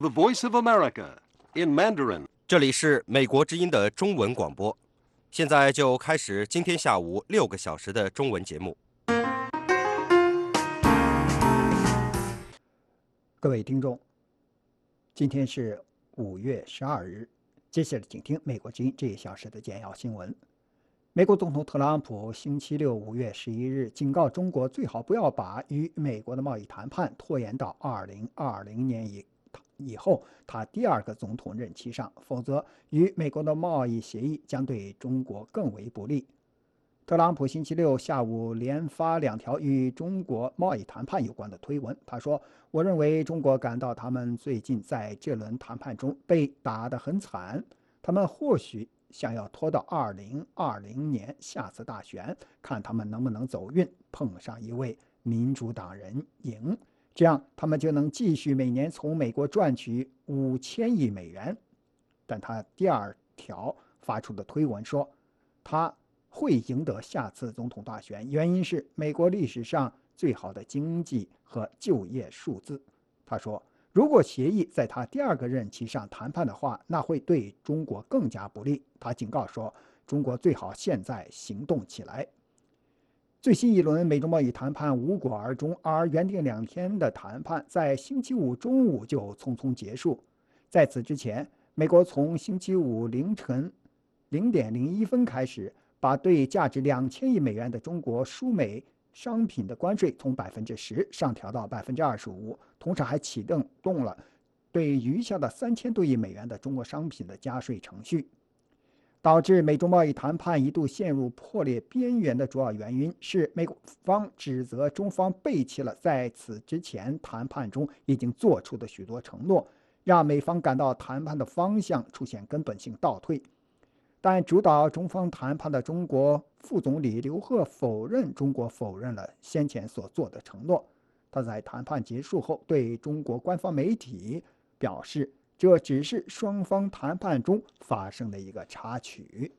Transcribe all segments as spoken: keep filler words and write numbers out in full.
The Voice of America in Mandarin. 这里是美国之音的中文广播，现在就开始今天下午六个小时的中文节目。 各位听众，今天是五月十二日，接下来请听美国之音这一小时的简要新闻。美国总统特朗普星期六五月十一日警告中国，最好不要把与美国的贸易谈判拖延到二零二零年以以后他第二个总统任期上，否则与美国的贸易协议将对中国更为不利。特朗普星期六下午连发两条与中国贸易谈判有关的推文。他说：“我认为中国感到他们最近在这轮谈判中被打得很惨，他们或许想要拖到二零二零年下次大选，看他们能不能走运，碰上一位民主党人赢，这样他们就能继续每年从美国赚取五千亿美元。”但他第二条发出的推文说，他会赢得下次总统大选，原因是美国历史上最好的经济和就业数字。他说，如果协议在他第二个任期上谈判的话，那会对中国更加不利。他警告说，中国最好现在行动起来。最新一轮美中贸易谈判无果而终，而原定两天的谈判在星期五中午就匆匆结束。在此之前，美国从星期五凌晨零点零一分开始，把对价值两千亿美元的中国输美商品的关税从百分之十上调到百分之二十五，同时还启动动了对余下的三千多亿美元的中国商品的加税程序。导致美中贸易谈判一度陷入破裂边缘的主要原因是，美方指责中方背弃了在此之前谈判中已经做出的许多承诺，让美方感到谈判的方向出现根本性倒退。但主导中方谈判的中国副总理刘鹤否认中国否认了先前所做的承诺。他在谈判结束后对中国官方媒体表示，这只是双方谈判中发生的一个插曲。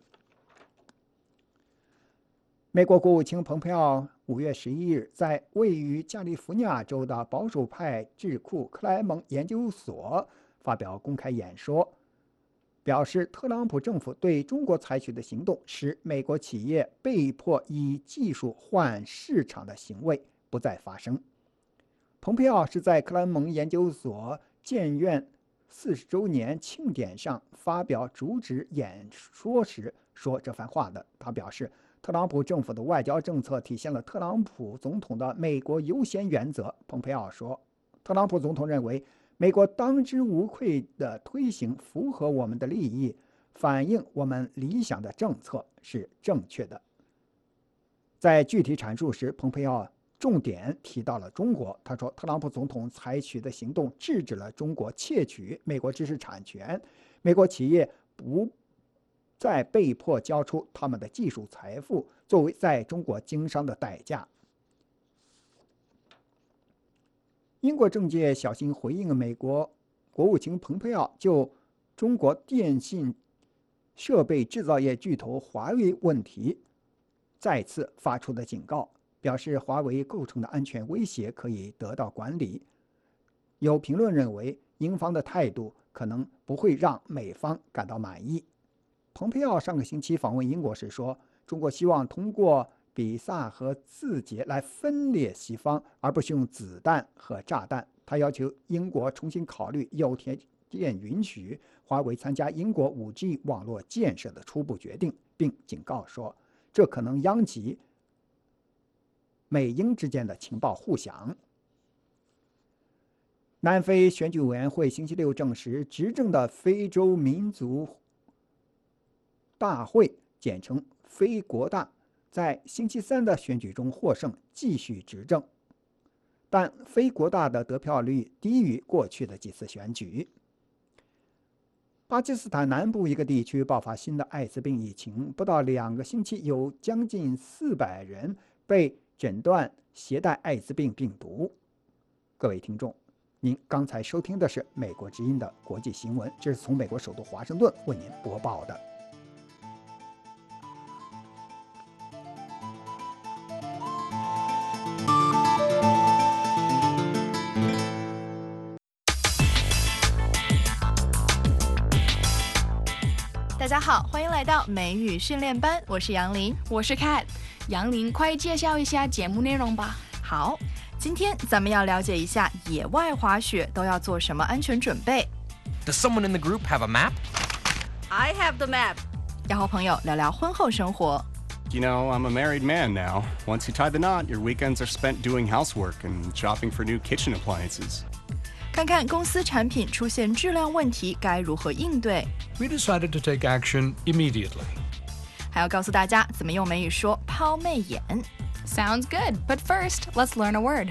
美国国务卿蓬佩奥五月十一日在位于加利福尼亚州的保守派智库克莱蒙研究所发表公开演说，表示特朗普政府对中国采取的行动使美国企业被迫以技术换市场的行为不再发生。蓬佩奥是在克莱蒙研究所建院四十周年庆典上发表主旨演说时说这番话的。他表示，特朗普政府的外交政策体现了特朗普总统的美国优先原则。蓬佩奥说，特朗普总统认为美国当之无愧的推行符合我们的利益、反映我们理想的政策是正确的。在具体阐述时，蓬佩奥重点提到了中国。他说，特朗普总统采取的行动制止了中国窃取美国知识产权，美国企业不再被迫交出他们的技术财富作为在中国经商的代价。英国政界小心回应美国国务卿蓬佩奥就中国电信设备制造业巨头华为问题再次发出的警告，表示华为构成的安全威胁可以得到管理。有评论认为，英方的态度可能不会让美方感到满意。蓬佩奥上个星期访问英国时说，中国希望通过比萨和字节来分裂西方，而不是用子弹和炸弹。他要求英国重新考虑有条件允许华为参加英国 五 G 网络建设的初步决定，并警告说，这可能殃及美英之间的情报互享。南非选举委员会星期六证实，执政的非洲民族大会简称非国大在星期三的选举中获胜，继续执政，但非国大的得票率低于过去的几次选举。巴基斯坦南部一个地区爆发新的艾滋病疫情，不到两个星期，有将近四百人被诊断携带艾滋病病毒。各位听众，您刚才收听的是美国之音的国际新闻，这是从美国首都华盛顿为您播报的。 大家好，欢迎来到美语训练班，我是杨林， 我是 Kat。杨林，快介绍一下节目内容吧。 好，今天咱们要了解一下野外滑雪都要做什么安全准备。 Does someone in the group have a map? I have the map. 要和朋友聊聊婚后生活。 You know, I'm a married man now. Once you tie the knot, your weekends are spent doing housework and shopping for new kitchen appliances. 看看公司产品出现质量问题该如何应对。 We decided to take action immediately. 还要告诉大家怎么用美语说抛媚眼。 Sounds good, but first, let's learn a word.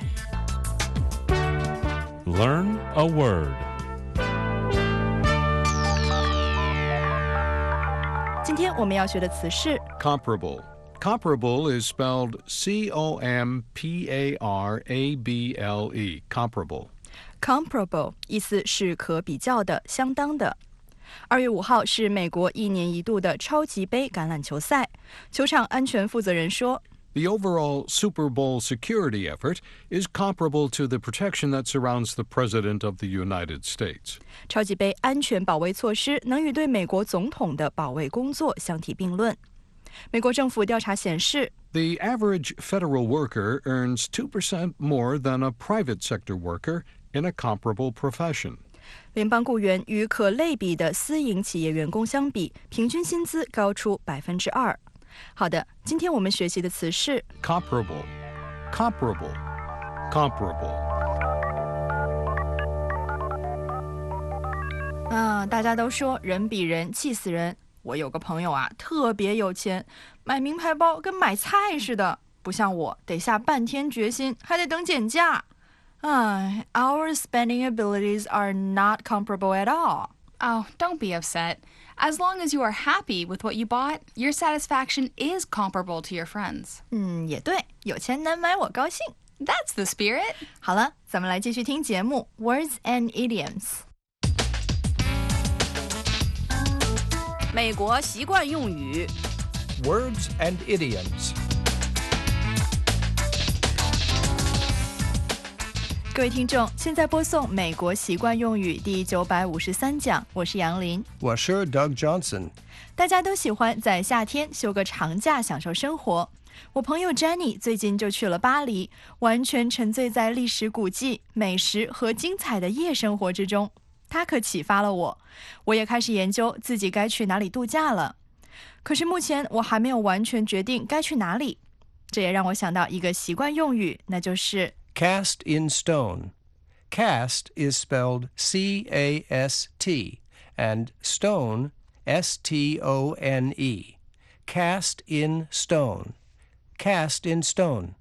Learn a word. 今天我们要学的词是 Comparable. Comparable is spelled C O M P A R A B L E. Comparable. comparable 意思是可比较的、相当的。二月五号是美国一年一度的超级杯橄榄球赛，球场安全负责人说 The overall Super Bowl security effort is comparable to the protection that surrounds the President of the United States. 超级杯安全保卫措施能与对美国总统的保卫工作相提并论。美国政府调查显示 The average federal worker earns two percent more than a private sector worker in a comparable profession. 联邦雇员与可类比的私营企业员工相比，平均薪资高出百分之二。好的，今天我们学习的词是 Comparable. Comparable. Comparable. 啊，大家都说人比人气死人。我有个朋友啊，特别有钱，买名牌包跟买菜似的，不像我得下半天决心，还得等减价。唉 ，Our spending abilities are not comparable at all. Oh, don't be upset. As long as you are happy with what you bought, your satisfaction is comparable to your friends. 嗯，也对，有钱难买我高兴。 That's the spirit. 好了，咱们来继续听节目 Words and Idioms。 美国习惯用语 Words and idioms. 各位听众，现在播送美国习惯用语第九百五十三讲，我是杨林， 我是 Doug Johnson. 大家都喜欢在夏天休个长假享受生活。我朋友 Jenny 最近就去了巴黎，完全沉醉在历史古迹、美食和精彩的夜生活之中。她可启发了我，我也开始研究自己该去哪里度假了。可是目前我还没有完全决定该去哪里。这也让我想到一个习惯用语，那就是 Cast in stone. Cast is spelled C A S T, and stone, S T O N E. Cast in stone. Cast in stone.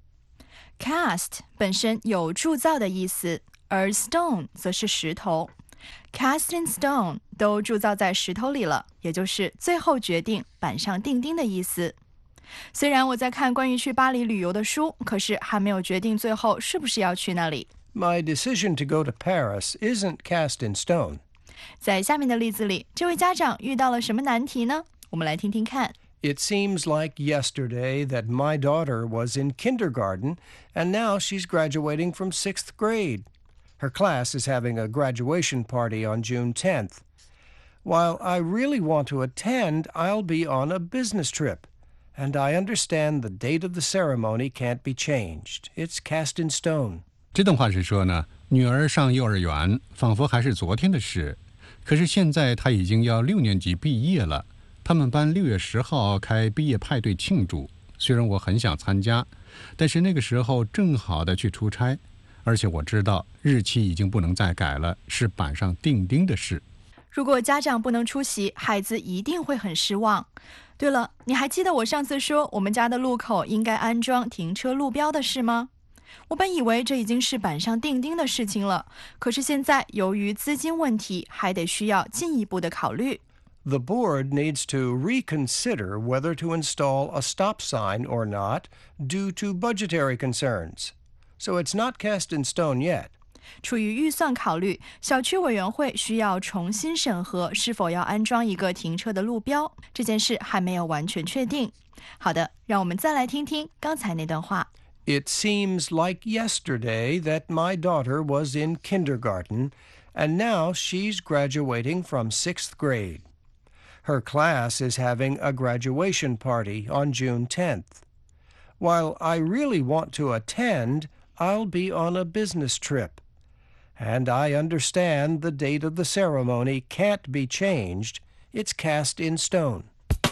Cast 本身有铸造的意思，而 stone 则是石头。Cast in stone 都铸造在石头里了，也就是最后决定、板上钉钉的意思。虽然我在看关于去巴黎旅游的书，可是还没有决定最后是不是要去那里。 My decision to go to Paris isn't cast in stone. 在下面的例子里，这位家长遇到了什么难题呢？我们来听听看。 It seems like yesterday that my daughter was in kindergarten, and now she's graduating from sixth grade. Her class is having a graduation party on June tenth. While I really want to attend, I'll be on a business trip. And I understand the date of the ceremony can't be changed. It's cast in stone. 这段话是说呢，女儿上幼儿园，仿佛还是昨天的事。可是现在她已经要六年级毕业了，他们班六月十号开毕业派对庆祝。虽然我很想参加，但是那个时候正好的去出差，而且我知道日期已经不能再改了，是板上钉钉的事。 如果家长不能出席，孩子一定会很失望。对了，你还记得我上次说我们家的路口应该安装停车路标的事吗？我本以为这已经是板上钉钉的事情了，可是现在由于资金问题，还得需要进一步的考虑。 The board needs to reconsider whether to install a stop sign or not due to budgetary concerns. So it's not cast in stone yet. 出于预算考虑，小区委员会需要重新审核是否要安装一个停车的路标，这件事还没有完全确定。好的，让我们再来听听刚才那段话。 It seems like yesterday that my daughter was in kindergarten, and now she's graduating from sixth grade. Her class is having a graduation party on June tenth. While I really want to attend, I'll be on a business trip. And I understand the date of the ceremony can't be changed. It's cast in stone.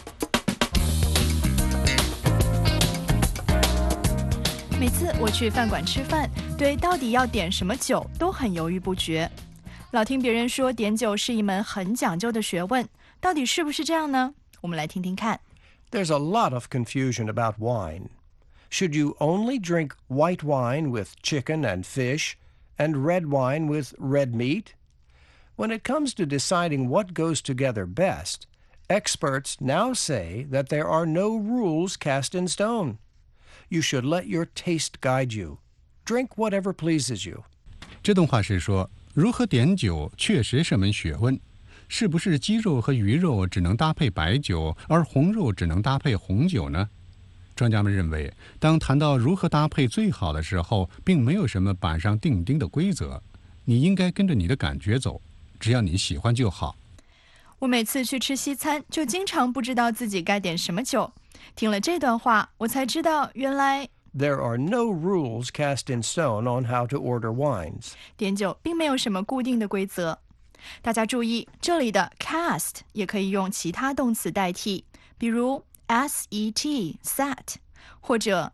每次我去饭馆吃饭，对到底要点什么酒都很犹豫不决。老听别人说点酒是一门很讲究的学问，到底是不是这样呢？我们来听听看。 There's a lot of confusion about wine. Should you only drink white wine with chicken and fish, and red wine with red meat? When it comes to deciding what goes together best, experts now say that there are no rules cast in stone. You should let your taste guide you. Drink whatever pleases you. 这段话是说，如何点酒确实是门学问。是不是鸡肉和鱼肉只能搭配白酒，而红肉只能搭配红酒呢？专家们认为，当谈到如何搭配最好的时候，并没有什么板上钉钉的规则，你应该跟着你的感觉走，只要你喜欢就好。 我每次去吃西餐，就经常不知道自己该点什么酒。听了这段话，我才知道原来 There are no rules cast in stone on how to order wines. 点酒并没有什么固定的规则。大家注意，这里的 cast 也可以用其他动词代替，比如 set, set 或者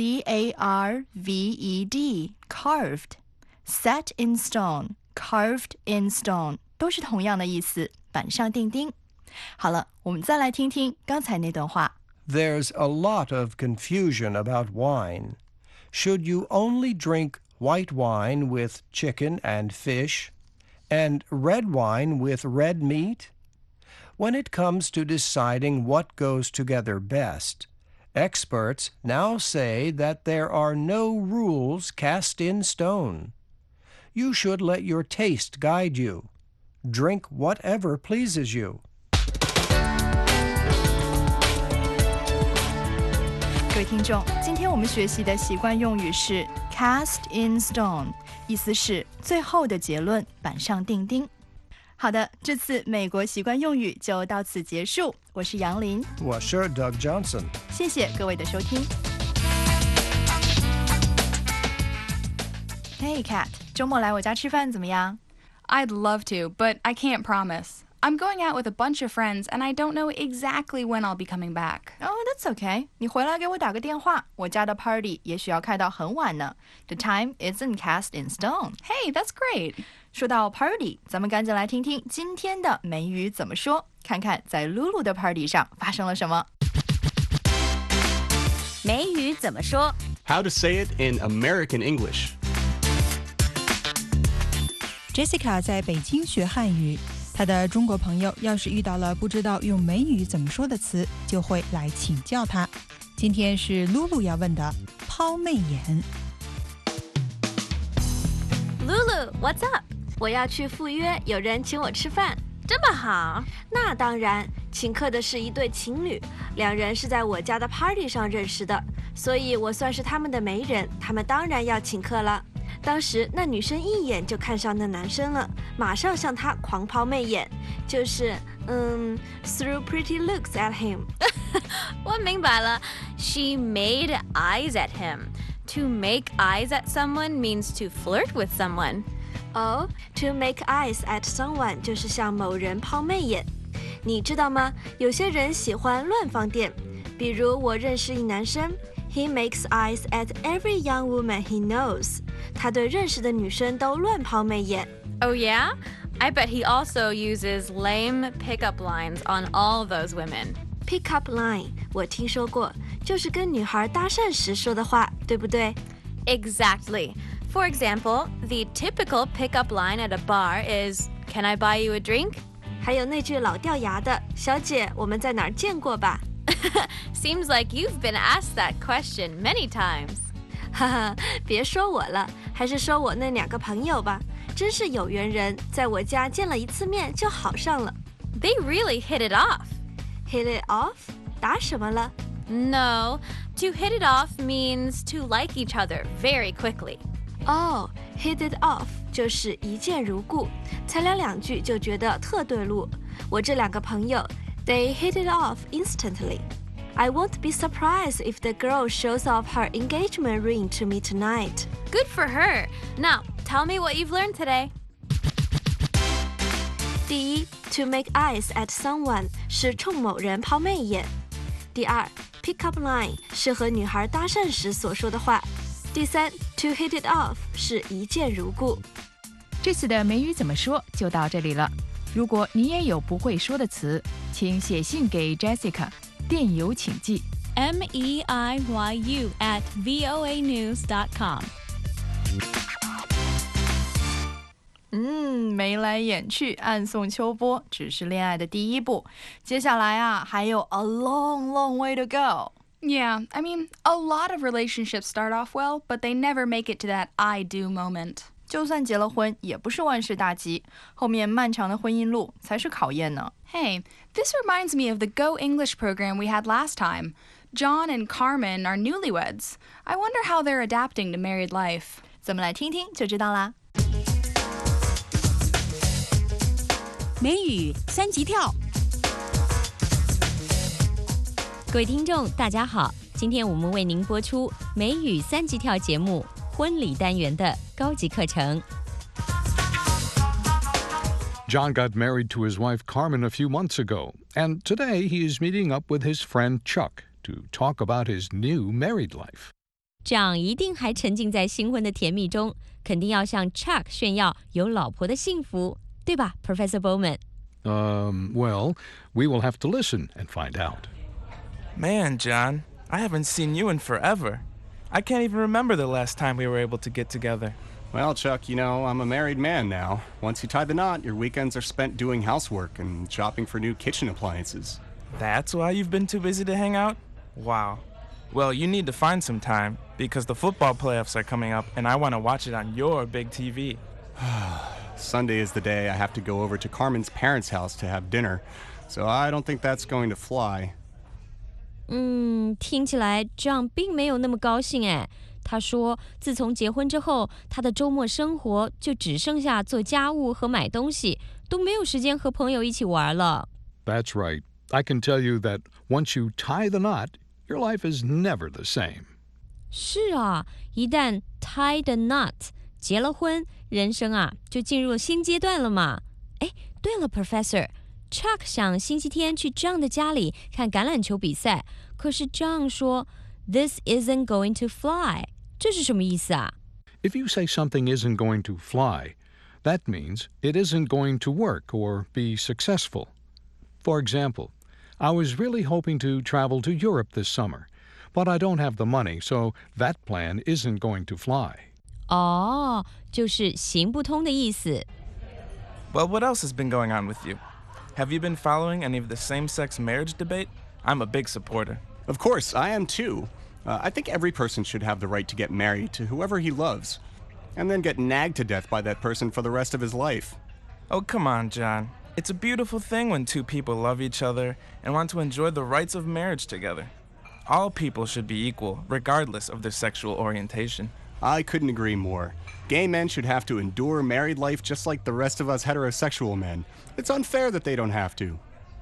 carved, carved, set in stone, carved in stone 都是同样的意思，板上钉钉。好了，我们再来听听刚才那段话。 There's a lot of confusion about wine. Should you only drink white wine with chicken and fish, and red wine with red meat? When it comes to deciding what goes together best, experts now say that there are no rules cast in stone. You should let your taste guide you. Drink whatever pleases you. 各位听众，今天我们学习的习惯用语是 cast in stone， 意思是最后的结论板上钉钉。好的，这次美国习惯用语就到此结束。我是杨林， 我是 Doug Johnson。 谢谢各位的收听。Hey Kat， 周末来我家吃饭怎么样？ I'd love to, but I can't promise. I'm going out with a bunch of friends, and I don't know exactly when I'll be coming back. Oh, that's okay. 你回来给我打个电话，我家的 party 也许要开到很晚呢。The time isn't cast in stone. Hey, that's great. 说到 party， 咱们赶紧来听听今天的美语怎么说，看看在露露的 party 上发生了什么。 美语怎么说 How to say it in American English. Jessica 在北京学汉语，她的中国朋友要是遇到了不知道用美语怎么说的词，就会来请教她。今天是露露要问的抛媚眼。 Lulu, what's up? 我要去赴约，有人请我吃饭。 这么好？ 那当然，请客的是一对情侣，两人是在我家的 party 上认识的，所以我算是他们的媒人，他们当然要请客了。当时那女生一眼就看上那男生了，马上向他狂抛媚眼，就是嗯 threw pretty looks at him 我明白了 She made eyes at him. To make eyes at someone means to flirt with someone. Oh, to make eyes at someone 就是向某人抛媚眼。你知道吗？有些人喜欢乱放电，比如我认识一男生 He makes eyes at every young woman he knows. 他对认识的女生都乱抛媚眼。 Oh yeah? I bet he also uses lame pickup lines on all those women. Pickup line 我听说过，就是跟女孩搭讪时说的话，对不对？ Exactly. For example, the typical pickup line at a bar is, Can I buy you a drink? 还有那句老掉牙的，小姐，我们在哪儿见过吧？ Seems like you've been asked that question many times. 哈哈，别说我了，还是说我那两个朋友吧，真是有缘人，在我家见了一次面就好上了。 They really hit it off. Hit it off? 打什么了？ No, to hit it off means to like each other very quickly. 哦、oh, hit it off 就是一见如故，才聊两句就觉得特对路。我这两个朋友 They hit it off instantly. I won't be surprised if the girl shows off her engagement ring to me tonight. Good for her. Now, tell me what you've learned today. 第一 ，to make eyes at someone 是冲某人抛媚眼。第二 ，pick up line 是和女孩搭讪时所说的话。第三 ，to hit it off 是一见如故。 这次的美语怎么说就到这里了。如果你也有不会说的词，请写信给 Jessica， 电邮请寄 m e i y u at v o a news dot com。 嗯，眉来眼去，暗送秋波，只是恋爱的第一步。接下来啊，还有 a long, long way to go. Yeah, I mean, a lot of relationships start off well, but they never make it to that I do moment. 就算结了婚，也不是万事大吉，后面漫长的婚姻路才是考验呢。 Hey, this reminds me of the Go English program we had last time. John and Carmen are newlyweds. I wonder how they're adapting to married life. 咱们来听听就知道啦。 美语三级跳， 各位听众，大家好！今天我们为您播出美语三级跳节目婚礼单元的高级课程。 John got married to his wife Carmen a few months ago, and today he is meeting up with his friend Chuck to talk about his new married life. 这样一定还沉浸在新婚的甜蜜中，肯定要向 Chuck 炫耀有老婆的幸福。对吧 Professor Bowman? Um, well, we will have to listen and find out. Man, John, I haven't seen you in forever. I can't even remember the last time we were able to get together. Well, Chuck, you know, I'm a married man now. Once you tie the knot, your weekends are spent doing housework and shopping for new kitchen appliances. That's why you've been too busy to hang out? Wow. Well, you need to find some time, because the football playoffs are coming up and I want to watch it on your big T V. Sunday is the day I have to go over to Carmen's parents' house to have dinner, so I don't think that's going to fly. 嗯，听起来 John 并没有那么高兴哎。他说，自从结婚之后，他的周末生活就只剩下做家务和买东西，都没有时间和朋友一起玩了。 That's right. I can tell you that once you tie the knot, your life is never the same. 是啊，一旦 tie the knot， 结了婚，人生啊就进入了新阶段了嘛。哎，对了 ，Professor。Chuck 想星期天去 John 的家里看橄榄球比赛，可是 John 说 This isn't going to fly， 这是什么意思啊？ If you say something isn't going to fly, that means it isn't going to work or be successful. For example, I was really hoping to travel to Europe this summer, but I don't have the money, so that plan isn't going to fly. 哦，就是行不通的意思。 Well, what else has been going on with you? Have you been following any of the same-sex marriage debate? I'm a big supporter. Of course, I am too. Uh, I think every person should have the right to get married to whoever he loves, and then get nagged to death by that person for the rest of his life. Oh, come on, John. It's a beautiful thing when two people love each other and want to enjoy the rights of marriage together. All people should be equal, regardless of their sexual orientation. I couldn't agree more. Gay men should have to endure married life just like the rest of us heterosexual men. It's unfair that they don't have to.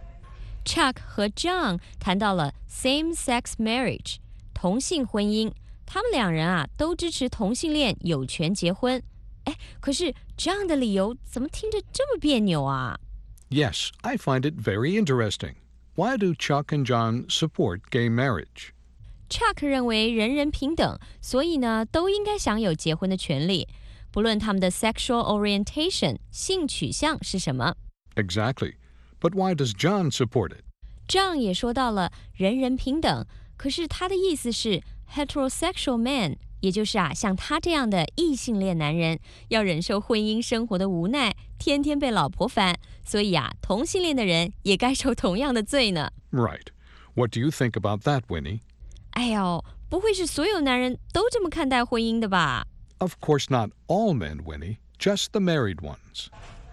Chuck 和 John 谈到了 same-sex marriage， 同性婚姻。他们两人啊都支持同性恋有权结婚。哎，可是 John 的理由怎么听着这么别扭啊？ Yes, I find it very interesting. Why do Chuck and John support gay marriage? Chuck 认为人人平等，所以呢都应该享有结婚的权利，不论他们的 sexual orientation 性取向是什么。 Exactly. But why does John support it? John 也说到了人人平等，可是他的意思是 heterosexual man， 也就是啊像他这样的异性恋男人要忍受婚姻生活的无奈，天天被老婆烦，所以啊同性恋的人也该受同样的罪呢。 Right. What do you think about that, Winnie? 哎呦，不会是所有男人都这么看待婚姻的吧？ Of course not all men, Winnie. Just the married ones.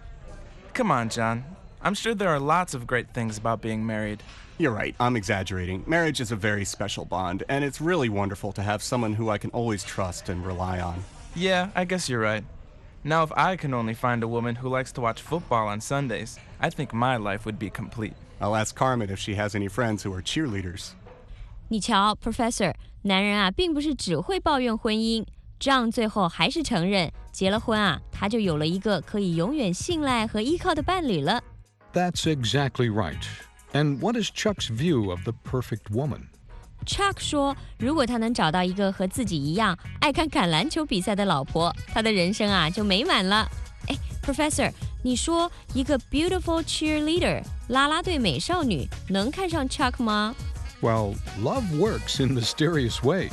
Come on, John. I'm sure there are lots of great things about being married. You're right, I'm exaggerating. Marriage is a very special bond, and it's really wonderful to have someone who I can always trust and rely on. Yeah, I guess you're right. Now, if I can only find a woman who likes to watch football on Sundays, I think my life would be complete. I'll ask Carmen if she has any friends who are cheerleaders. 你瞧 ，Professor， 男人啊，并不是只会抱怨婚姻。John 最后还是承认，结了婚啊，他就有了一个可以永远信赖和依靠的伴侣了。 That's exactly right. And what is Chuck's view of the perfect woman? Chuck 说，如果他能找到一个和自己一样爱看橄榄球比赛的老婆，他的人生啊就美满了。哎 ，Professor， 你说一个 beautiful cheerleader 啦啦队美少女能看上 Chuck 吗？ Well, love works in mysterious ways.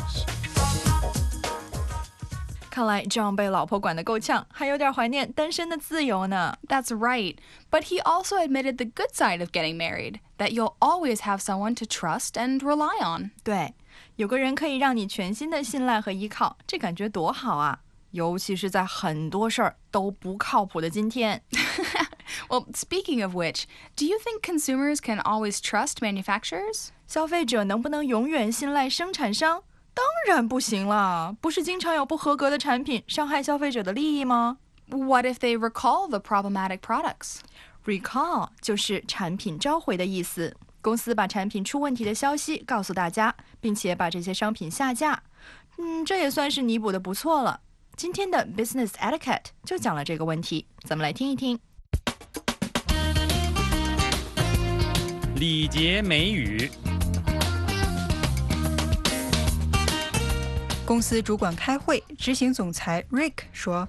看来 John 被老婆管得够呛，还有点怀念单身的自由呢。 That's right. But he also admitted the good side of getting married, that you'll always have someone to trust and rely on. 对，有个人可以让你全心的信赖和依靠，这感觉多好啊！尤其是在很多事儿都不靠谱的今天。 Well, speaking of which, do you think consumers can always trust manufacturers? 消费者能不能永远信赖生产商？当然不行了，不是经常有不合格的产品伤害消费者的利益吗？ What if they recall the problematic products? Recall 就是产品召回的意思。公司把产品出问题的消息告诉大家，并且把这些商品下架。嗯，这也算是弥补的不错了。今天的 Business Etiquette 就讲了这个问题，咱们来听一听。 礼节美语。 公司主管开会，执行总裁 Rick 说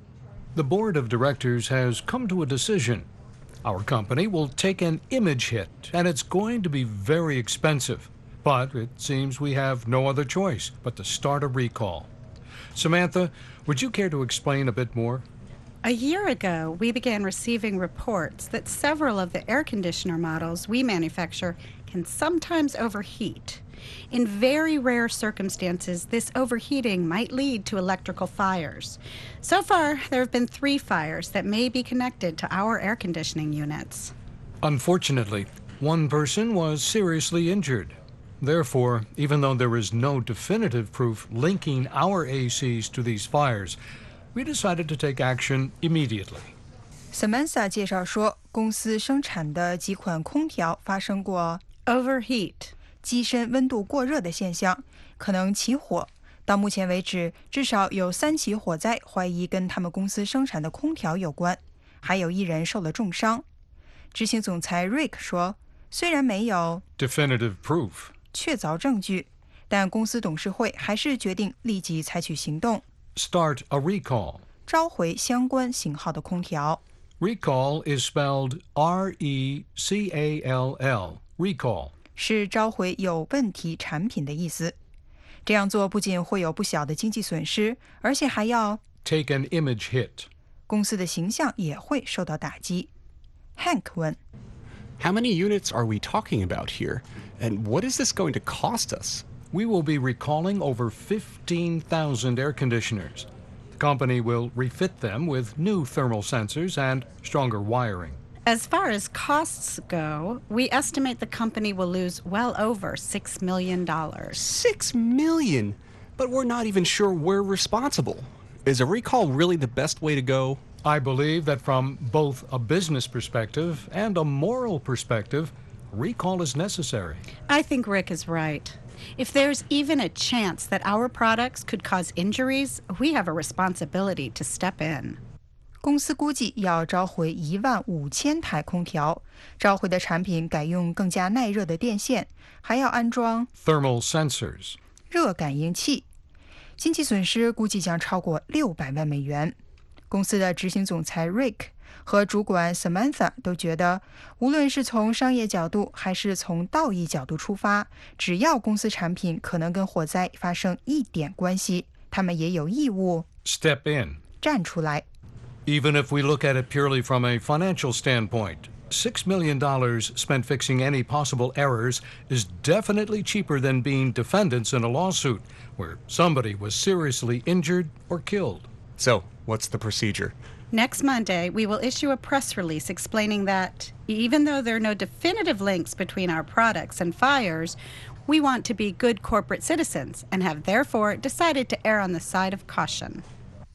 The board of directors has come to a decision. Our company will take an image hit, and it's going to be very expensive. But it seems we have no other choice but to start a recall. Samantha, would you care to explain a bit more? A year ago, we began receiving reports that several of the air conditioner models we manufacture can sometimes overheat. In very rare circumstances, this overheating might lead to electrical fires. So far, there have been three fires that may be connected to our air conditioning units. Unfortunately, one person was seriously injured. Therefore, even though there is no definitive proof linking our A Cs to these fires, we decided to take action immediately. Samantha 介绍说，公司生产的几款空调发生过 overheat 机身温度过热的现象，可能起火。到目前为止，至少有三起火灾，怀疑跟他们公司生产的空调有关，还有一人受了重伤。执行总裁 Rick 说，虽然没有 definitive proof 确凿证据，但公司董事会还是决定立即采取行动 ，start a recall 召回相关型号的空调。 Recall is spelled R E C A L L, recall. 是召回有问题产品的意思。这样做不仅会有不小的经济损失，而且还要 take an image hit. 公司的形象也会受到打击。Hank 问 How many units are we talking about here? And what is this going to cost us? We will be recalling over fifteen thousand air conditioners. The company will refit them with new thermal sensors and stronger wiring. As far as costs go, we estimate the company will lose well over six million dollars. Six million? But we're not even sure we're responsible. Is a recall really the best way to go? I believe that from both a business perspective and a moral perspective, a recall is necessary. I think Rick is right. If there's even a chance that our products could cause injuries, we have a responsibility to step in. 公司估计要召回一万五千台空调，召回的产品改用更加耐热的电线，还要安装 thermal sensors 热感应器，经济损失估计将超过六百万美元。公司的执行总裁 Rick 和主管 Samantha 都觉得，无论是从商业角度还是从道义角度出发，只要公司产品可能跟火灾发生一点关系，他们也有义务 step in 站出来。 Even if we look at it purely from a financial standpoint, six million dollars spent fixing any possible errors is definitely cheaper than being defendants in a lawsuit where somebody was seriously injured or killed. So, what's the procedure? Next Monday, we will issue a press release explaining that even though there are no definitive links between our products and fires, we want to be good corporate citizens and have therefore decided to err on the side of caution.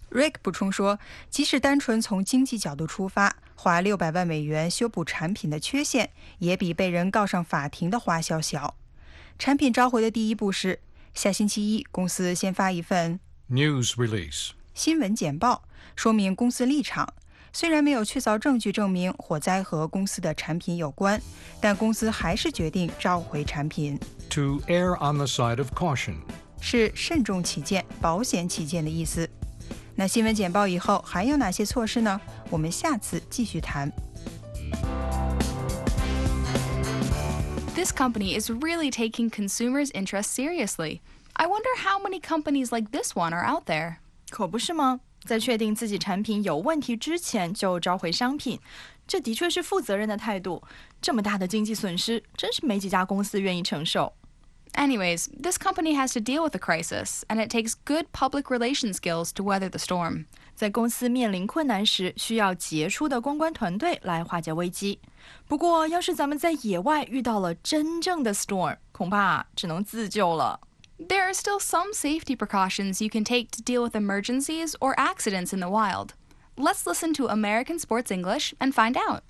Rick 补充说，即使单纯从经济角度出发，花六百万美元修补产品的缺陷，也比被人告上法庭的花销小。产品召回的第一步是，下星期一公司先发一份 News release 新闻简报，说明公司立场。虽然没有确凿证据证明火灾和公司的产品有关，但公司还是决定召回产品。 To err on the side of caution 是慎重起见、保险起见的意思。那新闻简报以后还有哪些措施呢？我们下次继续谈。 This company is really taking consumers' interests seriously. I wonder how many companies like this one are out there. 可不是吗？在确定自己产品有问题之前就召回商品，这的确是负责任的态度。这么大的经济损失，真是没几家公司愿意承受。 Anyways, this company has to deal with the crisis, and it takes good public relations skills to weather the storm. 在公司面临困难时，需要杰出的公关团队来化解危机。不过，要是咱们在野外遇到了真正的 storm， 恐怕只能自救了。 There are still some safety precautions you can take to deal with emergencies or accidents in the wild. Let's listen to American Sports English and find out.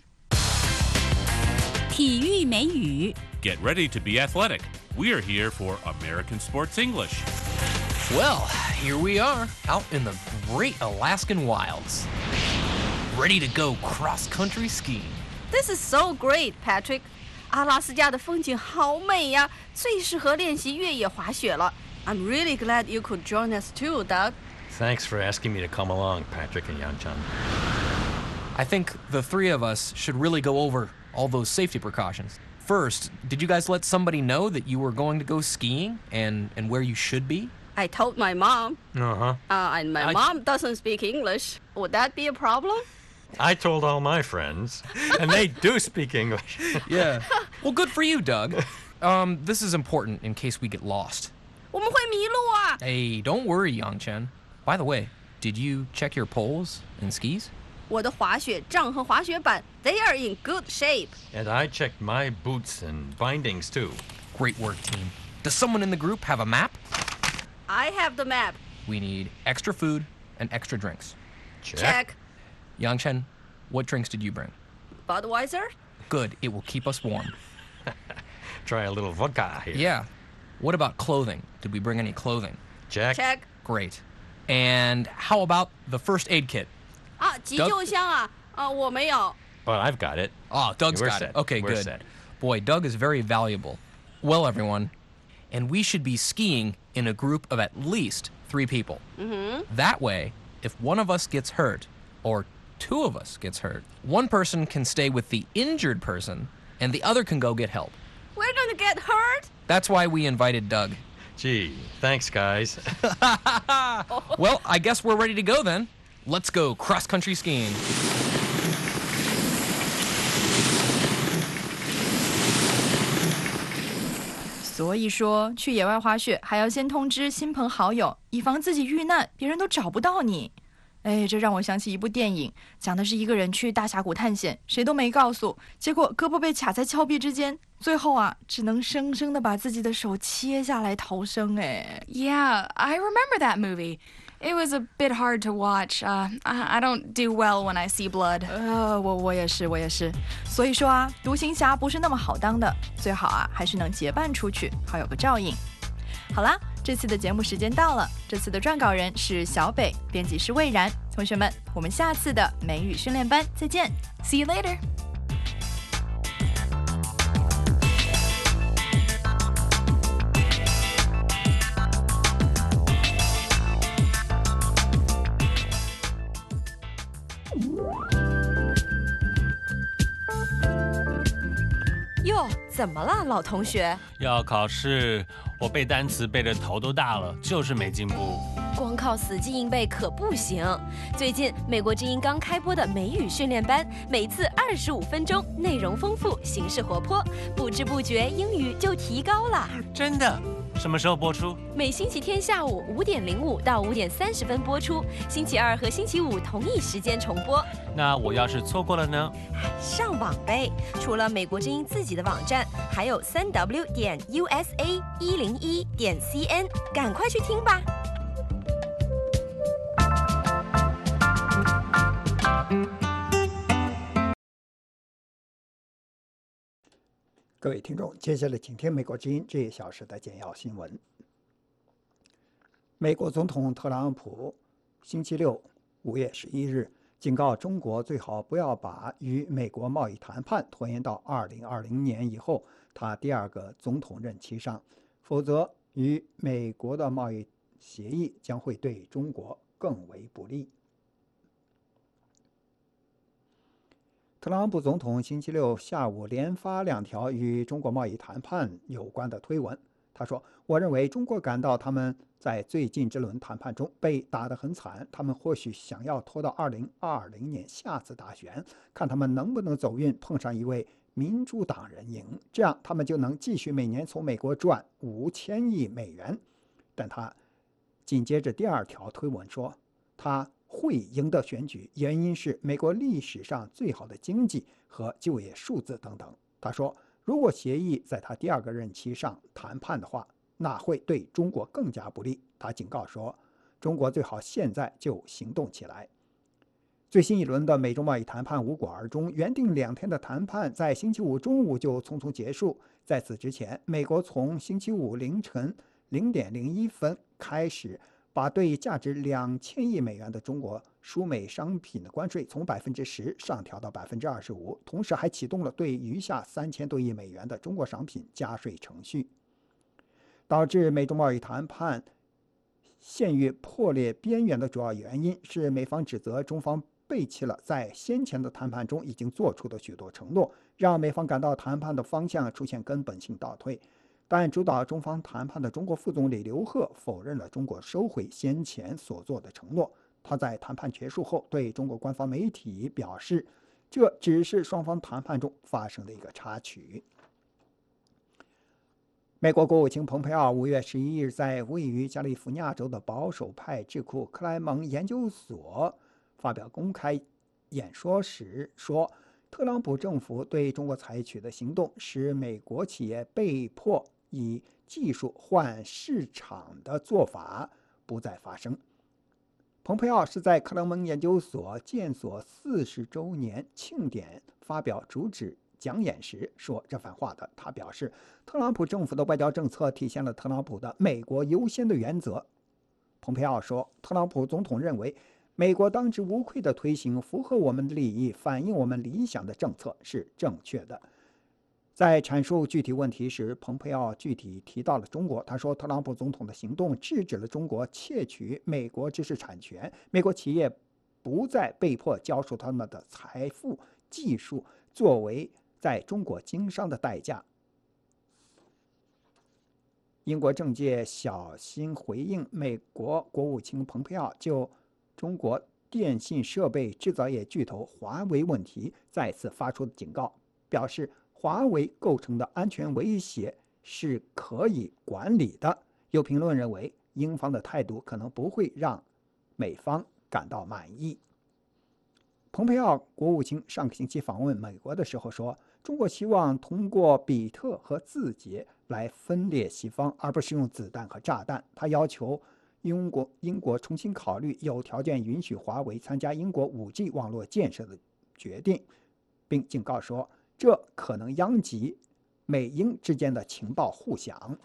体育美语 Get ready to be athletic. We're here for American Sports English. Well, here we are, out in the great Alaskan wilds. Ready to go cross-country skiing. This is so great, Patrick. 阿拉斯加的风景好美呀，最适合练习越野滑雪了。I'm really glad you could join us too, Doug. Thanks for asking me to come along, Patrick and Yang-chan. I think the three of us should really go over all those safety precautions. First, did you guys let somebody know that you were going to go skiing and, and where you should be? I told my mom. Uh-huh. Uh, and my I... mom doesn't speak English. Would that be a problem? I told all my friends, and they do speak English. Yeah. Well, good for you, Doug. Um, this is important in case we get lost. 我们会迷路啊 Hey, don't worry, Yang-chan. By the way, did you check your poles and skis? 我的滑雪杖和滑雪板 they are in good shape. And I checked my boots and bindings, too. Great work, team. Does someone in the group have a map? I have the map. We need extra food and extra drinks. Check. Check. Yang-chen, what drinks did you bring? Budweiser? Good, it will keep us warm. Try a little vodka here. Yeah. What about clothing? Did we bring any clothing? Check. Check. Great. And how about the first aid kit? 啊，急救箱啊，啊，我没有。 But I've got it. Oh, Doug's We're got set. it. Okay, We're good. set. Boy, Doug is very valuable. Well, everyone, and we should be skiing in a group of at least three people. Mm-hmm. That way, if one of us gets hurt, or two of us gets hurt, one person can stay with the injured person, and the other can go get help. We're gonna get hurt? That's why we invited Doug. Gee, thanks, guys. Well, I guess we're ready to go then. Let's go cross-country skiing. 所以说，去野外滑雪还要先通知亲朋好友，以防自己遇难，别人都找不到你。哎，这让我想起一部电影，讲的是一个人去大峡谷探险，谁都没告诉，结果胳膊被卡在峭壁之间，最后啊，只能生生的把自己的手切下来逃生。哎 Yeah, I remember that movie. It was a bit hard to watch. Uh, I, I don't do well when I see blood. 呃，我我也是，我也是。所以说啊，独行侠不是那么好当的，最好啊还是能结伴出去，好有个照应。好啦，这次的节目时间到了。这次的撰稿人是小北，编辑是魏然。同学们，我们下次的美语训练班再见 See you later. 哟，怎么了，老同学？ 要考试，我背单词背得头都大了，就是没进步。 光靠死记硬背可不行。最近美国之音刚开播的美语训练班，每次二十五分钟，内容丰富，形式活泼，不知不觉英语就提高了。 真的？什么时候播出？ 每星期天下午五点零五到五点三十分播出，星期二和星期五同一时间重播。 那我要是错过了呢？ 上网呗！除了美国之音自己的网站，还有三 w 点 u s a 一零一点 c n， 赶快去听吧。 各位听众，接下来请听美国之音这一小时的简要新闻。美国总统特朗普星期六五月十一日警告中国，最好不要把与美国贸易谈判拖延到二零二零年以后他第二个总统任期上，否则与美国的贸易协议将会对中国更为不利。特朗普总统星期六下午连发两条与中国贸易谈判有关的推文。他说：“我认为中国感到他们在最近这轮谈判中被打得很惨，他们或许想要拖到二零二零年下次大选，看他们能不能走运，碰上一位民主党人赢，这样他们就能继续每年从美国赚五千亿美元。”但他紧接着第二条推文说，他会赢得选举，原因是美国历史上最好的经济和就业数字等等。他说，如果协议在他第二个任期上谈判的话，那会对中国更加不利。他警告说，中国最好现在就行动起来。最新一轮的美中贸易谈判无果而终，原定两天的谈判在星期五中午就匆匆结束。在此之前，美国从星期五凌晨零点零一分开始把对价值两千亿美元的中国输美商品的关税从百分之十上调到百分之二十五，同时还启动了对余下三千多亿美元的中国商品加税程序，导致美中贸易谈判陷于破裂边缘的主要原因是美方指责中方背弃了在先前的谈判中已经做出的许多承诺，让美方感到谈判的方向出现根本性倒退。但主导中方谈判的中国副总理刘鹤否认了中国收回先前所做的承诺。他在谈判结束后对中国官方媒体表示，这只是双方谈判中发生的一个插曲。美国国务卿蓬佩奥五月十一日在位于加利福尼亚州的保守派智库克莱蒙研究所发表公开演说时说，特朗普政府对中国采取的行动使美国企业被迫以技术换市场的做法不再发生。蓬佩奥是在克莱蒙研究所建所四十周年庆典发表主旨讲演时说这番话的。他表示，特朗普政府的外交政策体现了特朗普的美国优先的原则。蓬佩奥说，特朗普总统认为美国当之无愧地推行符合我们的利益、反映我们理想的政策是正确的。在阐述具体问题时，蓬佩奥具体提到了中国。他说，特朗普总统的行动制止了中国窃取美国知识产权，美国企业不再被迫交出他们的财富、技术作为在中国经商的代价。英国政界小心回应美国国务卿蓬佩奥就中国电信设备制造业巨头华为问题再次发出的警告，表示华为构成的安全威胁是可以管理的。有评论认为，英方的态度可能不会让美方感到满意。蓬佩奥国务卿上个星期访问美国的时候说，中国希望通过比特和字节来分裂西方，而不是用子弹和炸弹。他要求英国英国重新考虑有条件允许华为参加英国 五 G 网络建设的决定，并警告说，这可能殃及美英之间的情报互享。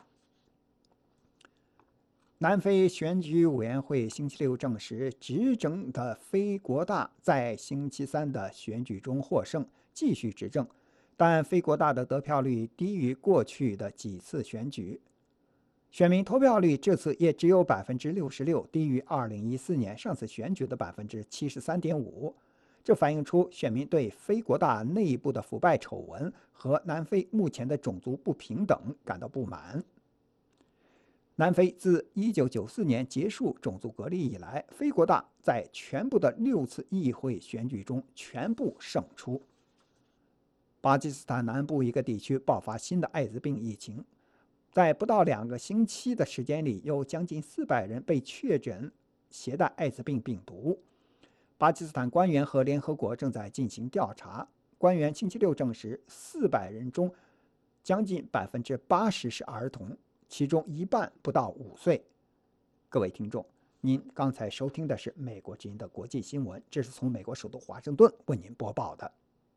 南非选举委员会星期六证实，执政的非国大在星期三的选举中获胜，继续执政，但非国大的得票率低于过去的几次选举。选民投票率这次也只有 百分之六十六， 低于二零一四年上次选举的 百分之七十三点五。这反映出选民对非国大内部的腐败丑闻和南非目前的种族不平等感到不满。南非自一九九四年结束种族隔离以来，非国大在全部的六次议会选举中全部胜出。巴基斯坦南部一个地区爆发新的艾滋病疫情，在不到两个星期的时间里，有将近四百人被确诊携带艾滋病病毒。巴基斯坦官员和联合国正在进行调查。官员星期六证实，四百人中将近 百分之八十 是儿童，其中一半不到五岁。各位听众， 您刚才收听的是美国之音的国际新闻，这是从美国首都华盛顿为您播报的。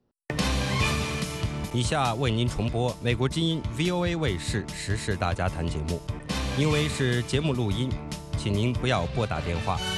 以下为您重播美国之音 V O A 卫视时事大家谈节目，因为是节目录音，请您不要拨打电话。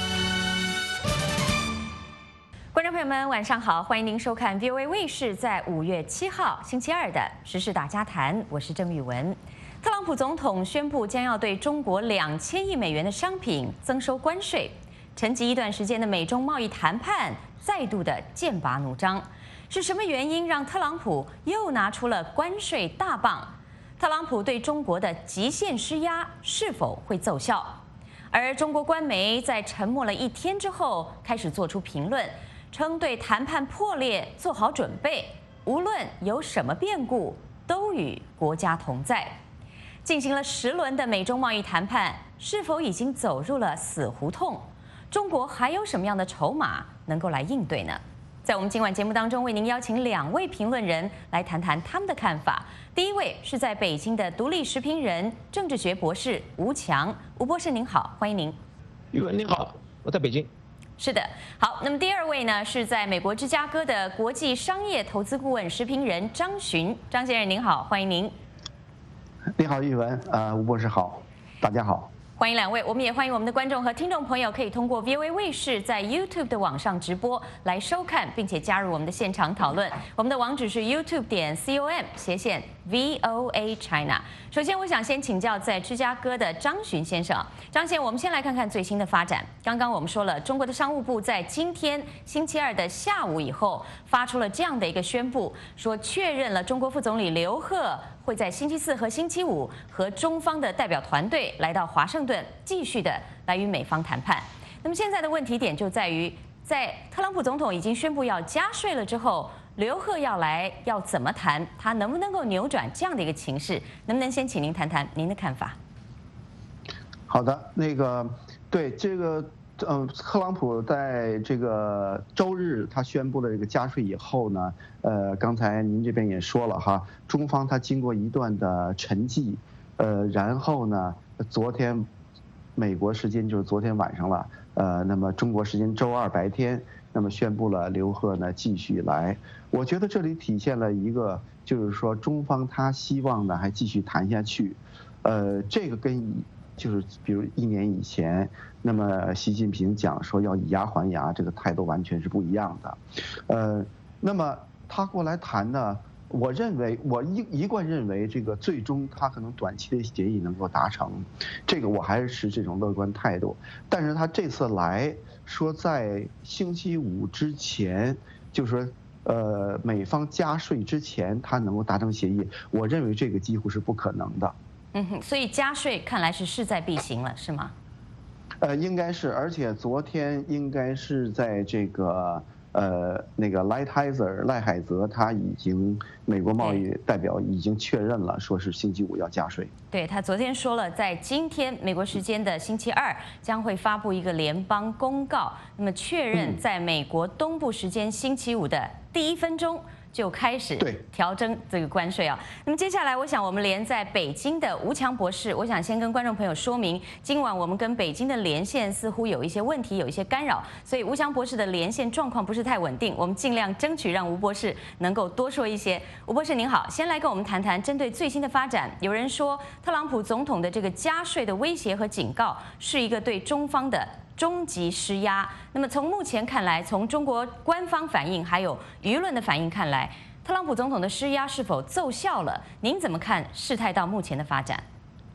观众朋友们，晚上好，欢迎您收看 V O A 卫视在五月七号星期二的时事大家谈，我是郑玉文。特朗普总统宣布将要对中国两千亿美元的商品增收关税，沉寂一段时间的美中贸易谈判再度的剑拔弩张。是什么原因让特朗普又拿出了关税大棒？特朗普对中国的极限施压是否会奏效？而中国官媒在沉默了一天之后，开始做出评论，称对谈判破裂做好准备，无论有什么变故，都与国家同在。进行了十轮的美中贸易谈判，是否已经走入了死胡同？中国还有什么样的筹码能够来应对呢？在我们今晚节目当中，为您邀请两位评论人来谈谈他们的看法。第一位是在北京的独立时评人、政治学博士吴强，吴博士您好，欢迎您。 宇文你好，我在北京。 是的，好。那么第二位呢，是在美国芝加哥的国际商业投资顾问、时评人张巡，张先生您好，欢迎您。 你好，玉文，呃，吴博士好，大家好。 欢迎两位，我们也欢迎我们的观众和听众朋友可以通过 V O A 卫视在 YouTube 的网上直播来收看，并且加入我们的现场讨论。我们的网址是 YouTube 点 com 斜线 V O A China。首先，我想先请教在芝加哥的张巡先生。张先生，我们先来看看最新的发展。刚刚我们说了，中国的商务部在今天星期二的下午以后发出了这样的一个宣布，说确认了中国副总理刘鹤会在星期四和星期五和中方的代表团队来到华盛顿，继续的来与美方谈判。那么现在的问题点就在于，在特朗普总统已经宣布要加税了之后，刘鹤要来要怎么谈？他能不能够扭转这样的一个情势？能不能先请您谈谈您的看法？ 好的，那个对这个。呃，特朗普在这个周日他宣布了这个加税以后呢，呃，刚才您这边也说了哈，中方他经过一段的沉寂，呃，然后呢，昨天美国时间就是昨天晚上了，呃，那么中国时间周二白天，那么宣布了刘鹤呢继续来。我觉得这里体现了一个，就是说中方他希望呢还继续谈下去，呃，这个跟以就是比如一年以前。那么习近平讲说要以牙还牙，这个态度完全是不一样的，呃，那么他过来谈呢，我认为我一一贯认为这个最终他可能短期的协议能够达成，这个我还是持这种乐观态度。但是他这次来说在星期五之前，就是说呃美方加税之前，他能够达成协议，我认为这个几乎是不可能的。 嗯哼，所以加税看来是势在必行了，是吗？ 呃，应该是，而且昨天应该是在这个呃那个赖海泽赖海泽他已经美国贸易代表已经确认了，说是星期五要加税。 对，他昨天说了，在今天美国时间的星期二将会发布一个联邦公告，那么确认在美国东部时间星期五的第一分钟。就开始调征这个关税啊。那么接下来，我想我们连在北京的吴强博士，我想先跟观众朋友说明，今晚我们跟北京的连线似乎有一些问题，有一些干扰，所以吴强博士的连线状况不是太稳定，我们尽量争取让吴博士能够多说一些。吴博士您好，先来跟我们谈谈针对最新的发展。有人说，特朗普总统的这个加税的威胁和警告是一个对中方的终极施压。那么从目前看来，从中国官方反应还有舆论的反应看来，特朗普总统的施压是否奏效了？您怎么看事态到目前的发展？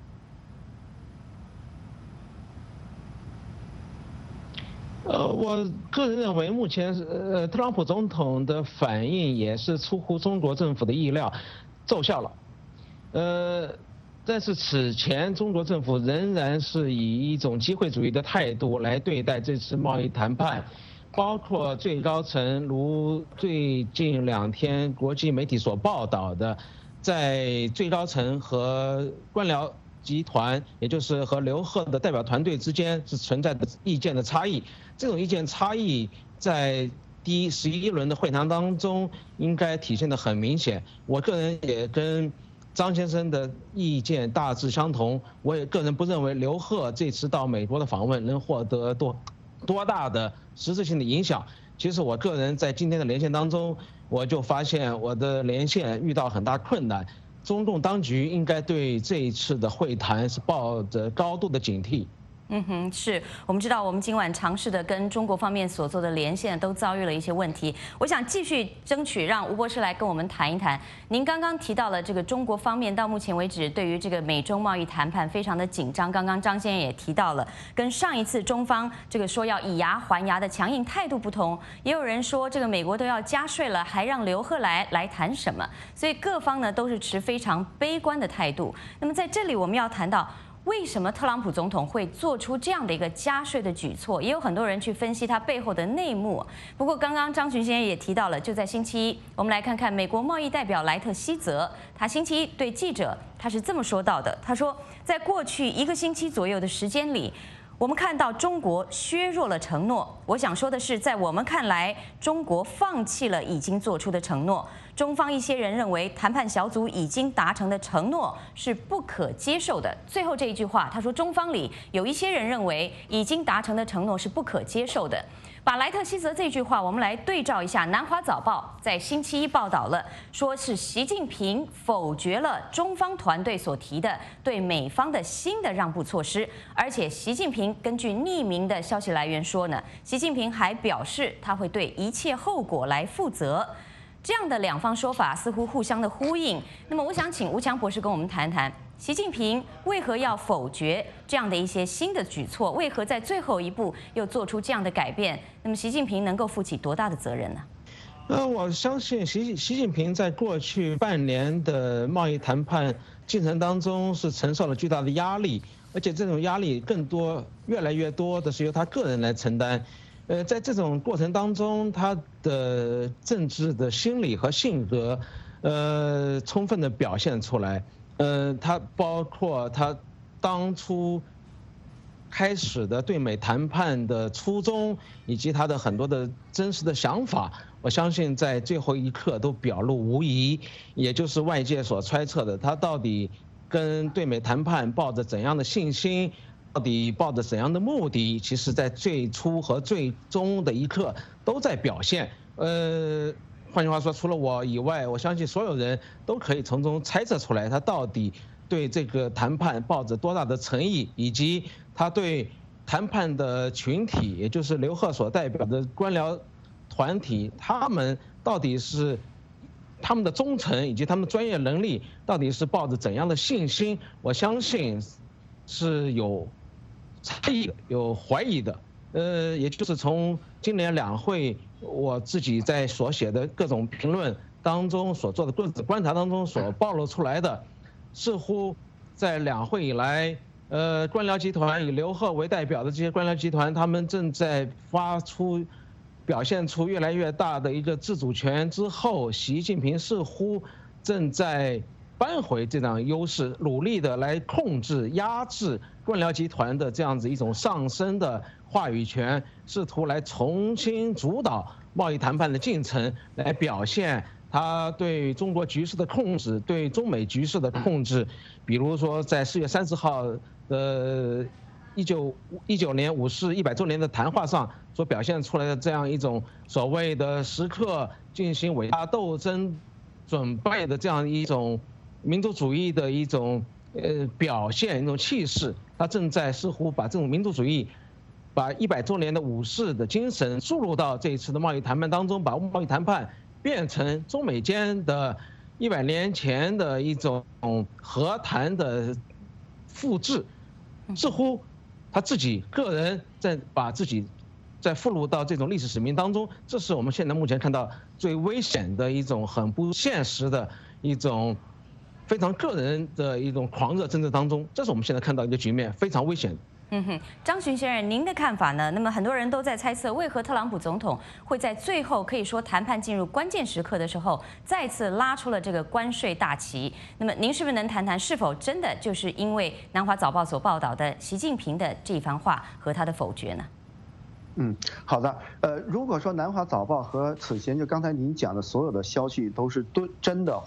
呃，我个人认为，目前呃，特朗普总统的反应也是出乎中国政府的意料，奏效了。呃。但是此前，中国政府仍然是以一种机会主义的态度来对待这次贸易谈判，包括最高层，如最近两天国际媒体所报道的，在最高层和官僚集团，也就是和刘鹤的代表团队之间是存在的意见的差异。这种意见差异在第十一轮的会谈当中应该体现得很明显。我个人也跟张先生的意见大致相同。我也个人不认为刘鹤这次到美国的访问能获得多多大的实质性的影响。其实我个人在今天的连线当中，我就发现我的连线遇到很大困难。中共当局应该对这一次的会谈是抱着高度的警惕。 嗯哼，是我们知道，我们今晚尝试的跟中国方面所做的连线都遭遇了一些问题。我想继续争取让吴博士来跟我们谈一谈。您刚刚提到了这个中国方面到目前为止对于这个美中贸易谈判非常的紧张。刚刚张先生也提到了，跟上一次中方这个说要以牙还牙的强硬态度不同，也有人说这个美国都要加税了，还让刘鹤来来谈什么？所以各方呢都是持非常悲观的态度。那么在这里我们要谈到，为什么特朗普总统会做出这样的一个加税的举措？也有很多人去分析他背后的内幕。不过，刚刚张群先生也提到了，就在星期一，我们来看看美国贸易代表莱特希泽，他星期一对记者他是这么说到的：他说，在过去一个星期左右的时间里，我们看到中国削弱了承诺。我想说的是，在我们看来，中国放弃了已经做出的承诺。中方一些人认为，谈判小组已经达成的承诺是不可接受的。最后这一句话，他说，中方里有一些人认为，已经达成的承诺是不可接受的。把莱特希泽这句话，我们来对照一下，《南华早报》在星期一报道了，说是习近平否决了中方团队所提的对美方的新的让步措施，而且习近平根据匿名的消息来源说呢，习近平还表示他会对一切后果来负责。这样的两方说法似乎互相的呼应。那么，我想请吴强博士跟我们谈谈，习近平为何要否决这样的一些新的举措？为何在最后一步又做出这样的改变？那么，习近平能够负起多大的责任呢？ 呃，我相信习习近平在过去半年的贸易谈判进程当中是承受了巨大的压力，而且这种压力更多、越来越多的是由他个人来承担。呃，在这种过程当中，他的政治的心理和性格，呃，充分的表现出来。呃，他包括他当初开始的对美谈判的初衷，以及他的很多的真实的想法，我相信在最后一刻都表露无遗。也就是外界所揣测的，他到底跟对美谈判抱着怎样的信心？到底抱着怎样的目的？其实，在最初和最终的一刻都在表现。呃，换句话说，除了我以外，我相信所有人都可以从中猜测出来，他到底对这个谈判抱着多大的诚意，以及他对谈判的群体，也就是刘鹤所代表的官僚团体，他们到底是他们的忠诚以及他们的专业能力，到底是抱着怎样的信心？我相信是有猜疑、有怀疑的，呃，也就是从今年两会我自己在所写的各种评论当中所做的各种观察当中所暴露出来的，似乎在两会以来，呃，官僚集团以刘鹤为代表的这些官僚集团，他们正在发出、表现出越来越大的一个自主权之后，习近平似乎正在扳回这场优势，努力的来控制、压制官僚集团的这样子一种上升的话语权，试图来重新主导贸易谈判的进程，来表现他对中国局势的控制、对中美局势的控制。比如说，在四月三十号的一九一九年五四一百周年的谈话上所表现出来的这样一种所谓的时刻进行伟大斗争准备的这样一种民族主义的一种呃表现，一种气势，他正在似乎把这种民族主义，把一百周年的五四的精神注入到这一次的贸易谈判当中，把贸易谈判变成中美间的一百年前的一种和谈的复制，似乎他自己个人在把自己在附录到这种历史使命当中，这是我们现在目前看到最危险的一种很不现实的一种非常个人的一种狂热政治当中，这是我们现在看到一个局面，非常危险。 嗯哼，张巡先生，您的看法呢？那么很多人都在猜测，为何特朗普总统会在最后可以说谈判进入关键时刻的时候，再次拉出了这个关税大旗？那么您是不是能谈谈，是否真的就是因为南华早报所报道的习近平的这番话和他的否决呢？ 嗯，好的。呃，如果说南华早报和此前就刚才您讲的所有的消息都是对真的话，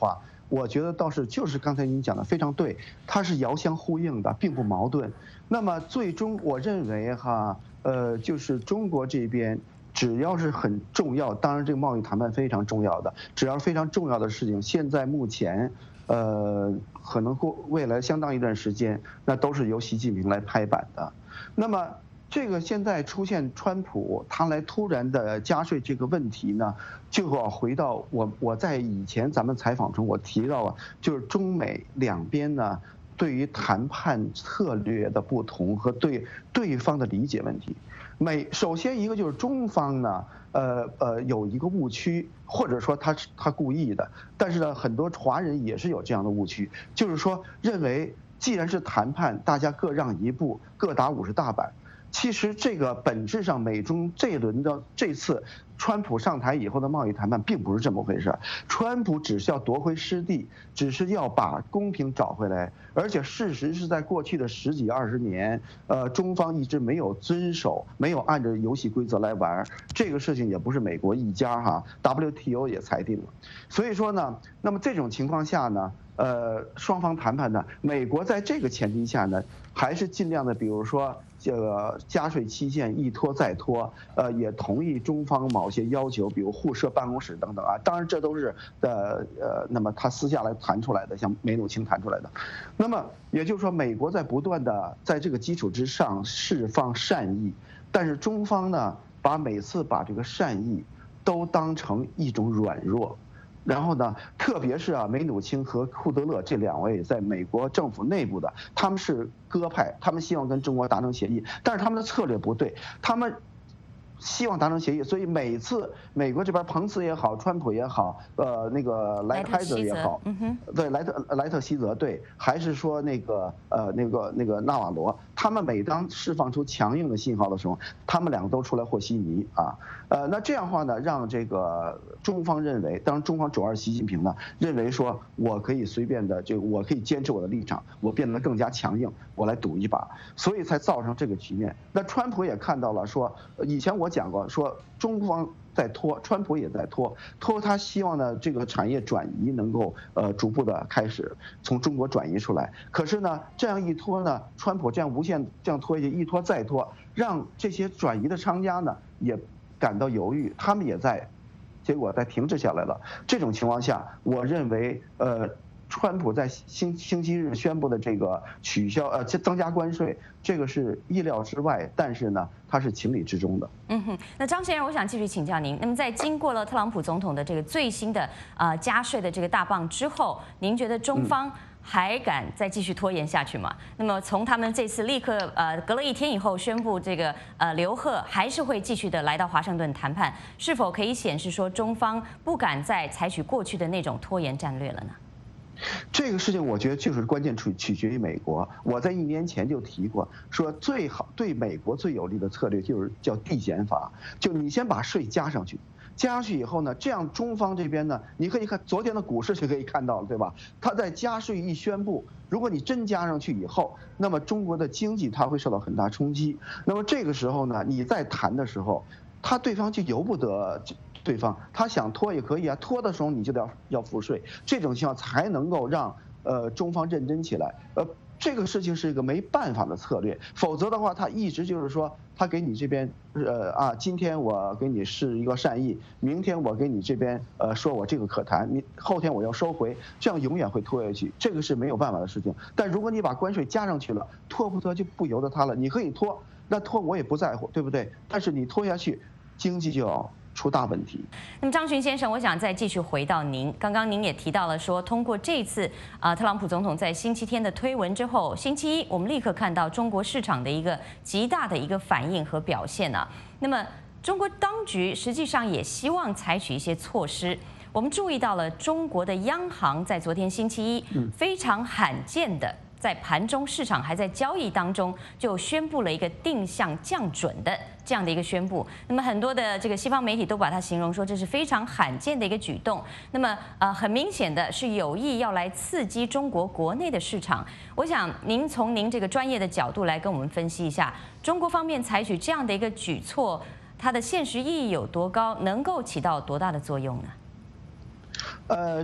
我觉得倒是就是刚才您讲的非常对，它是遥相呼应的，并不矛盾。那么最终我认为哈，呃，就是中国这边只要是很重要，当然这个贸易谈判非常重要的，只要非常重要的事情，现在目前，呃，可能过未来相当一段时间，那都是由习近平来拍板的。那么这个现在出现川普他来突然的加税这个问题呢，就要回到我我在以前咱们采访中我提到了，就是中美两边呢对于谈判策略的不同和对对方的理解问题。美首先一个就是中方呢，呃呃有一个误区，或者说他是他故意的，但是呢很多华人也是有这样的误区，就是说认为既然是谈判，大家各让一步，各打五十大板。其实这个本质上，美中这一轮的这次川普上台以后的贸易谈判并不是这么回事。川普只是要夺回失地，只是要把公平找回来。而且事实是在过去的十几二十年，呃，中方一直没有遵守，没有按照游戏规则来玩。这个事情也不是美国一家哈 ，W T O 也裁定了。所以说呢，那么这种情况下呢，呃，双方谈判呢，美国在这个前提下呢，还是尽量的，比如说。这个加税期限一拖再拖，呃，也同意中方某些要求，比如互设办公室等等啊。当然，这都是呃呃，那么他私下来谈出来的，像梅努钦谈出来的。那么也就是说，美国在不断的在这个基础之上释放善意，但是中方呢，把每次把这个善意都当成一种软弱。然后呢，特别是啊，梅努钦和库德勒这两位在美国政府内部的，他们是鸽派，他们希望跟中国达成协议，但是他们的策略不对，他们希望达成协议，所以每次美国这边彭斯也好，川普也好，呃，那个莱特海泽也好，嗯哼，对，莱特莱特希泽对，还是说那个呃那个那个纳瓦罗，他们每当释放出强硬的信号的时候，他们两个都出来和稀泥啊，呃，那这样的话呢，让这个中方认为，当然中方主要是习近平呢，认为说我可以随便的，就我可以坚持我的立场，我变得更加强硬，我来赌一把，所以才造成这个局面。那川普也看到了说，以前我讲过，说中方在拖，川普也在拖，拖他希望呢这个产业转移能够呃逐步的开始从中国转移出来。可是呢，这样一拖呢，川普这样无限这样拖下去，一拖再拖，让这些转移的商家呢也感到犹豫，他们也在，结果在停滞下来了。这种情况下，我认为呃。川普在星星期日宣布的这个取消呃增加关税，这个是意料之外，但是呢，它是情理之中的。 嗯哼，那张先生，我想继续请教您。那么在经过了特朗普总统的这个最新的呃加税的这个大棒之后，您觉得中方还敢再继续拖延下去吗？那么从他们这次立刻呃隔了一天以后宣布这个呃刘鹤还是会继续的来到华盛顿谈判，是否可以显示说中方不敢再采取过去的那种拖延战略了呢？ 这个事情我觉得就是关键取取决于美国。我在一年前就提过，说最好对美国最有利的策略就是叫递减法，就你先把税加上去，加上去以后呢，这样中方这边呢，你可以看昨天的股市就可以看到了，对吧？他在加税一宣布，如果你真加上去以后，那么中国的经济它会受到很大冲击。那么这个时候呢，你在谈的时候，他对方就由不得。对方他想拖也可以啊，拖的时候你就得要要付税，这种情况才能够让呃中方认真起来。呃，这个事情是一个没办法的策略，否则的话他一直就是说他给你这边呃啊，今天我给你示一个善意，明天我给你这边呃说我这个可谈，你后天我要收回，这样永远会拖下去，这个是没有办法的事情。但如果你把关税加上去了，拖不拖就不由得他了，你可以拖，那拖我也不在乎，对不对？但是你拖下去，经济就要出大问题。 那么张群先生，我想再继续回到您，刚刚您也提到了说，通过这次啊、呃、特朗普总统在星期天的推文之后，星期一我们立刻看到中国市场的一个极大的一个反应和表现啊。那么中国当局实际上也希望采取一些措施。我们注意到了中国的央行在昨天星期一非常罕见的。在盘中市场还在交易当中，就宣布了一个定向降准的这样的一个宣布。那么很多的这个西方媒体都把它形容说这是非常罕见的一个举动。那么呃，很明显的是有意要来刺激中国国内的市场。我想您从您这个专业的角度来跟我们分析一下，中国方面采取这样的一个举措，它的现实意义有多高，能够起到多大的作用呢？ 呃。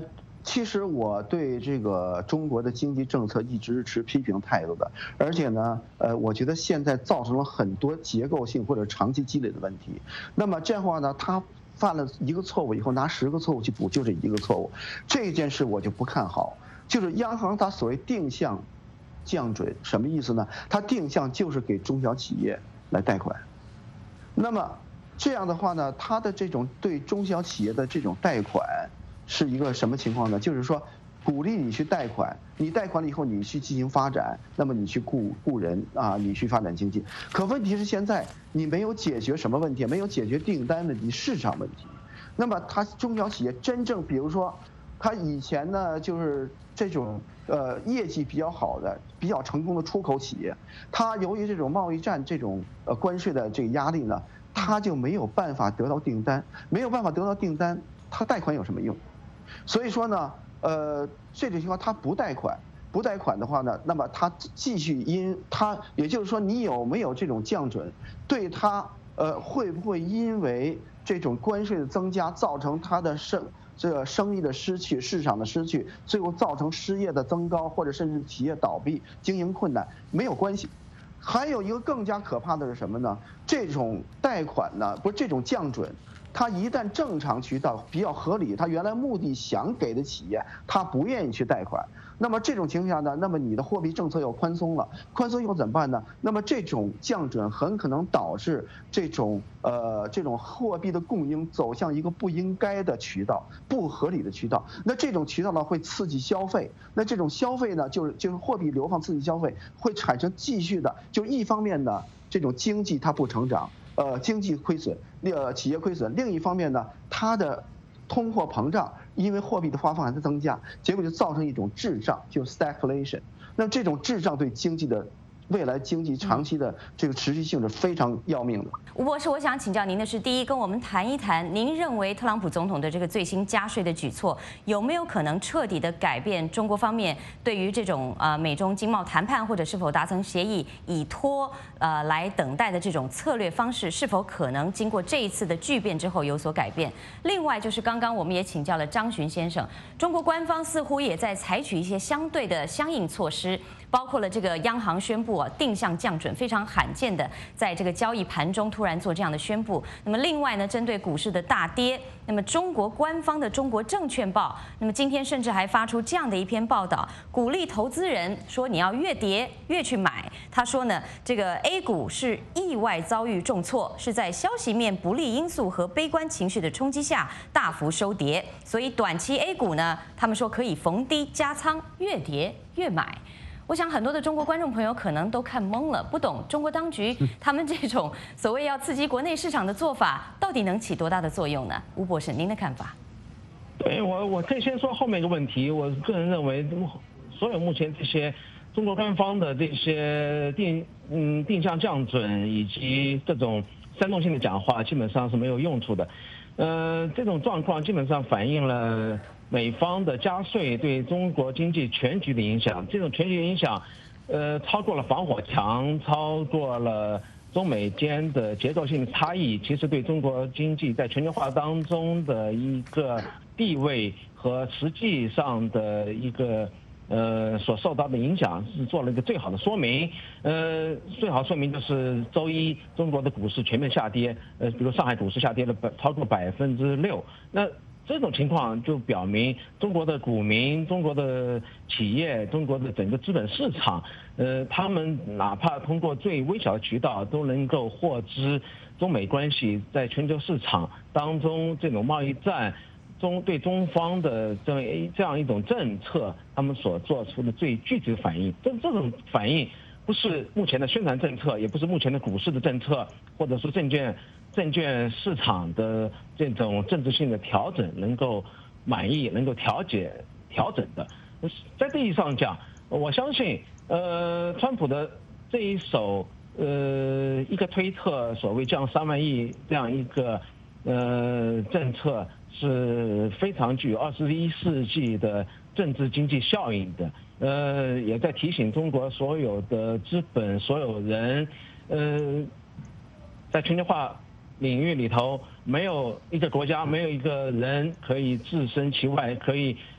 其实我对这个中国的经济政策一直是持批评态度的，而且呢，呃，我觉得现在造成了很多结构性或者长期积累的问题。那么这样的话呢，他犯了一个错误以后，拿十个错误去补救这一个错误，这件事我就不看好。就是央行它所谓定向降准，什么意思呢？它定向就是给中小企业来贷款。那么这样的话呢，它的这种对中小企业的这种贷款。是一个什么情况呢？就是说，鼓励你去贷款，你贷款了以后，你去进行发展，那么你去雇雇人啊，你去发展经济。可问题是现在你没有解决什么问题？没有解决订单问题、市场问题。那么它中小企业真正，比如说，它以前呢就是这种呃业绩比较好的、比较成功的出口企业，它由于这种贸易战这种呃关税的这个压力呢，它就没有办法得到订单，没有办法得到订单，它贷款有什么用？所以说呢，呃，这种情况他不贷款，不贷款的话呢，那么他继续因他，也就是说你有没有这种降准，对他呃会不会因为这种关税的增加造成他的生这个生意的失去、市场的失去，最后造成失业的增高或者甚至企业倒闭、经营困难没有关系。还有一个更加可怕的是什么呢？这种贷款呢，不是这种降准。它一旦正常渠道比较合理，它原来目的想给的企业，它不愿意去贷款。那么这种情况下呢，那么你的货币政策又宽松了，宽松以后怎么办呢？那么这种降准很可能导致这种呃这种货币的供应走向一个不应该的渠道、不合理的渠道。那这种渠道呢会刺激消费，那这种消费呢就是就是货币流放刺激消费，会产生继续的，就一方面呢这种经济它不成长。呃，经济亏损，呃，企业亏损。另一方面呢，它的通货膨胀，因为货币的发放还在增加，结果就造成一种滞胀，就 stagflation。那这种滞胀对经济的未来经济长期的这个持续性是非常要命的。 吴博士，我想请教您的是，第一，跟我们谈一谈，您认为特朗普总统的这个最新加税的举措，有没有可能彻底的改变中国方面对于这种呃美中经贸谈判或者是否达成协议以拖呃来等待的这种策略方式，是否可能经过这一次的巨变之后有所改变？另外就是刚刚我们也请教了张巡先生，中国官方似乎也在采取一些相对的相应措施。包括了这个央行宣布啊定向降准，非常罕见的在这个交易盘中突然做这样的宣布。那么另外呢，针对股市的大跌，那么中国官方的《中国证券报》，那么今天甚至还发出这样的一篇报道，鼓励投资人说你要越跌越去买。他说呢，这个 A 股是意外遭遇重挫，是在消息面不利因素和悲观情绪的冲击下大幅收跌，所以短期 A 股呢，他们说可以逢低加仓，越跌越买。我想很多的中国观众朋友可能都看懵了，不懂中国当局他们这种所谓要刺激国内市场的做法，到底能起多大的作用呢？吴博士，您的看法？ 对我，我可以先说后面一个问题。我个人认为，所有目前这些中国官方的这些定嗯定向降准以及这种煽动性的讲话，基本上是没有用处的。呃，这种状况基本上反映了美方的加税对中国经济全局的影响，这种全局影响，呃，超过了防火墙，超过了中美间的结构性差异，其实对中国经济在全球化当中的一个地位和实际上的一个呃所受到的影响是做了一个最好的说明。呃，最好说明就是周一中国的股市全面下跌，呃，比如上海股市下跌了百超过百分之六，那这种情况就表明中国的股民、中国的企业、中国的整个资本市场，呃，他们哪怕通过最微小的渠道都能够获知中美关系在全球市场当中这种贸易战中对中方的这么这样一种政策，他们所做出的最具体的反应。这这种反应不是目前的宣传政策，也不是目前的股市的政策，或者说证券证券市场的这种政治性的调整能够满意、能够调节、调整的。在这意义上讲，我相信，呃，川普的这一手，呃，一个推特所谓降三万亿这样一个呃政策，是非常具有二十一世纪的政治经济效应的。呃，也在提醒中国所有的资本、所有人，呃，在全球化领域里头，没有一个国家，没有一个人可以置身其外，可以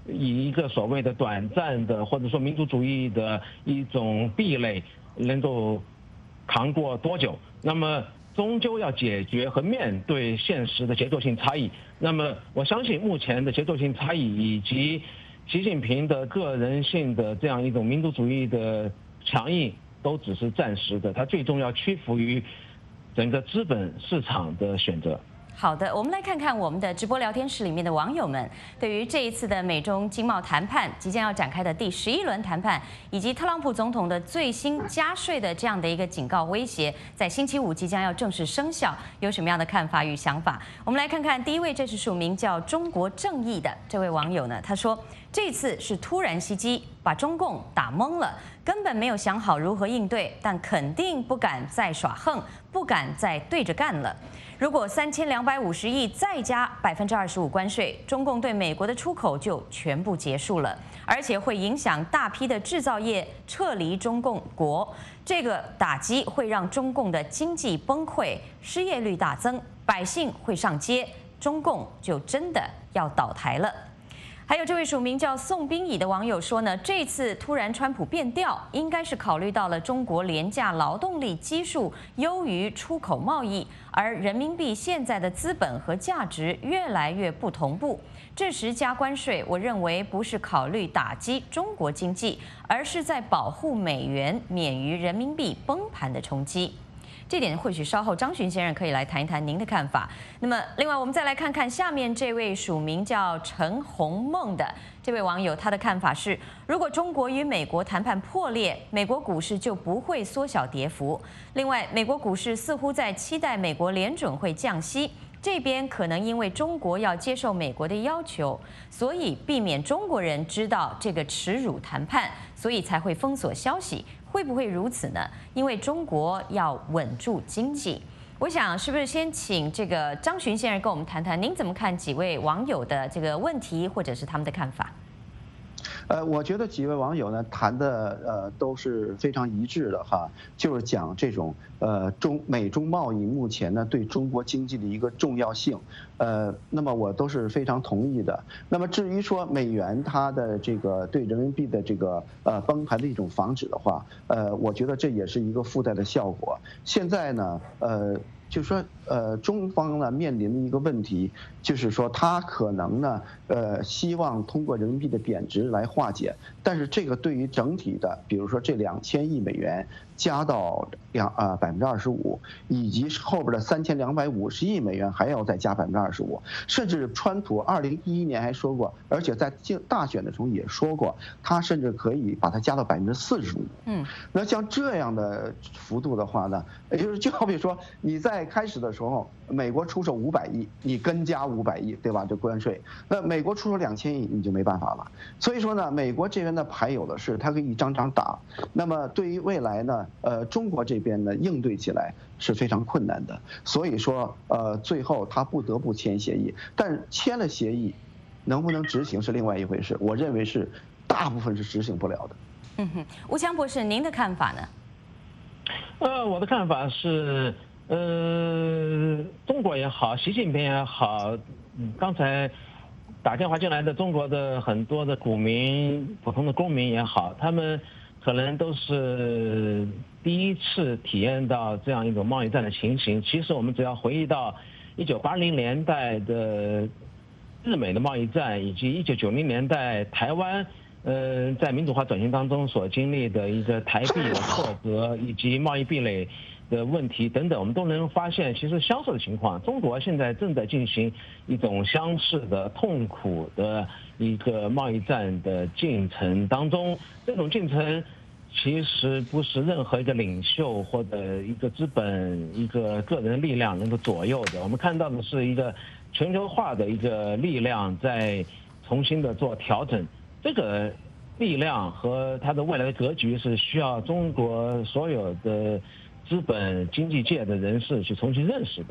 以一个所谓的短暂的或者说民族主义的一种壁垒能够扛过多久。那么终究要解决和面对现实的结构性差异。那么我相信目前的结构性差异以及习近平的个人性的这样一种民族主义的强硬都只是暂时的，他最终要屈服于整个资本市场的选择。 好的，我们来看看我们的直播聊天室里面的网友们对于这一次的美中经贸谈判即将要展开的第十一轮谈判，以及特朗普总统的最新加税的这样的一个警告威胁，在星期五即将要正式生效，有什么样的看法与想法？我们来看看第一位，这是署名叫中国正义的这位网友呢，他说这次是突然袭击，把中共打懵了，根本没有想好如何应对，但肯定不敢再耍横，不敢再对着干了。如果三千两百五十亿再加百分之二十五关税，中共对美国的出口就全部结束了，而且会影响大批的制造业撤离中共国。这个打击会让中共的经济崩溃，失业率大增，百姓会上街，中共就真的要倒台了。还有这位署名叫宋冰乙的网友说呢，这次突然川普变调，应该是考虑到了中国廉价劳动力基数优于出口贸易，而人民币现在的资本和价值越来越不同步。这时加关税，我认为不是考虑打击中国经济，而是在保护美元免于人民币崩盘的冲击。这点或许稍后张巡先生可以来谈一谈您的看法。那么，另外我们再来看看下面这位署名叫陈红梦的这位网友，他的看法是：如果中国与美国谈判破裂，美国股市就不会缩小跌幅。另外，美国股市似乎在期待美国联准会降息。这边可能因为中国要接受美国的要求，所以避免中国人知道这个耻辱谈判，所以才会封锁消息。会不会如此呢？因为中国要稳住经济。我想是不是先请这个张巡先生跟我们谈谈，您怎么看几位网友的这个问题，或者是他们的看法？ 呃，我觉得几位网友呢谈的呃都是非常一致的哈，就是讲这种呃中美中贸易目前呢对中国经济的一个重要性，呃，那么我都是非常同意的。那么至于说美元它的这个对人民币的这个呃崩盘的一种防止的话，呃，我觉得这也是一个附带的效果。现在呢，呃。就是说，呃，中方呢面临的一个问题，就是说，他可能呢，呃，希望通过人民币的贬值来化解，但是这个对于整体的，比如说这两千亿美元加到两啊百分之二十五，以及后边的三千两百五十亿美元还要再加百分之二十五，甚至川普二零一一年还说过，而且在大选的时候也说过，他甚至可以把它加到百分之四十五。嗯，那像这样的幅度的话呢，也就是就好比说你在开始的时候，美国出手五百亿，你跟加五百亿，对吧？这关税，那美国出手两千亿，你就没办法了。所以说呢，美国这边的牌有的是，它可以一张张打。那么对于未来呢，呃，中国这边呢应对起来是非常困难的。所以说，呃，最后他不得不签协议，但签了协议，能不能执行是另外一回事。我认为是大部分是执行不了的。 嗯哼，吴强博士，您的看法呢？ 呃，我的看法是。呃，中国也好，习近平也好，刚才打电话进来的中国的很多的股民、普通的公民也好，他们可能都是第一次体验到这样一种贸易战的情形。其实我们只要回忆到一九八零年代的日美的贸易战，以及一九九零年代台湾呃在民主化转型当中所经历的一个台币的挫折，以及贸易壁垒的问题等等，我们都能发现，其实相似的情况，中国现在正在进行一种相似的痛苦的一个贸易战的进程当中。这种进程其实不是任何一个领袖或者一个资本、一个个人力量能够左右的。我们看到的是一个全球化的一个力量在重新的做调整。这个力量和它的未来的格局是需要中国所有的资本经济界的人士去重新认识的。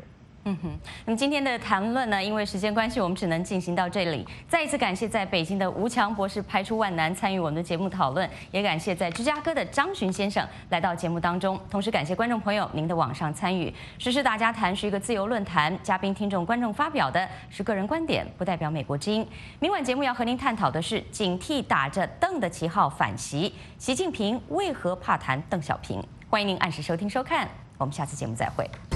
嗯哼，那么今天的谈论呢，因为时间关系，我们只能进行到这里。再一次感谢在北京的吴强博士排除万难参与我们的节目讨论，也感谢在芝加哥的张巡先生来到节目当中。同时感谢观众朋友您的网上参与。时事大家谈是一个自由论坛，嘉宾、听众、观众发表的是个人观点，不代表美国之音。明晚节目要和您探讨的是警惕打着邓的旗号反袭，习近平为何怕谈邓小平？欢迎您按时收听收看，我们下次节目再会。